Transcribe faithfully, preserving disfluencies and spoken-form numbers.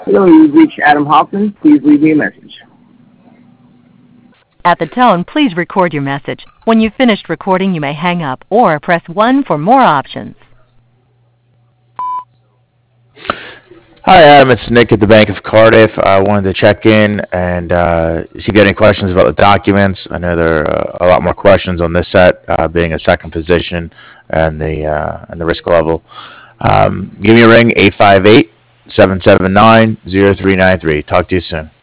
Hello, you've reached Adam Hoffman. Please leave me a message. At the tone, please record your message. When you've finished recording, you may hang up or press one for more options. Hi, Adam. It's Nick at the Bank of Cardiff. I wanted to check in and uh, see if you got any questions about the documents. I know there are a lot more questions on this set, uh, being a second position and the uh, and the risk level. Um, give me a ring, eight five eight, seven seven nine, zero three nine three. Talk to you soon.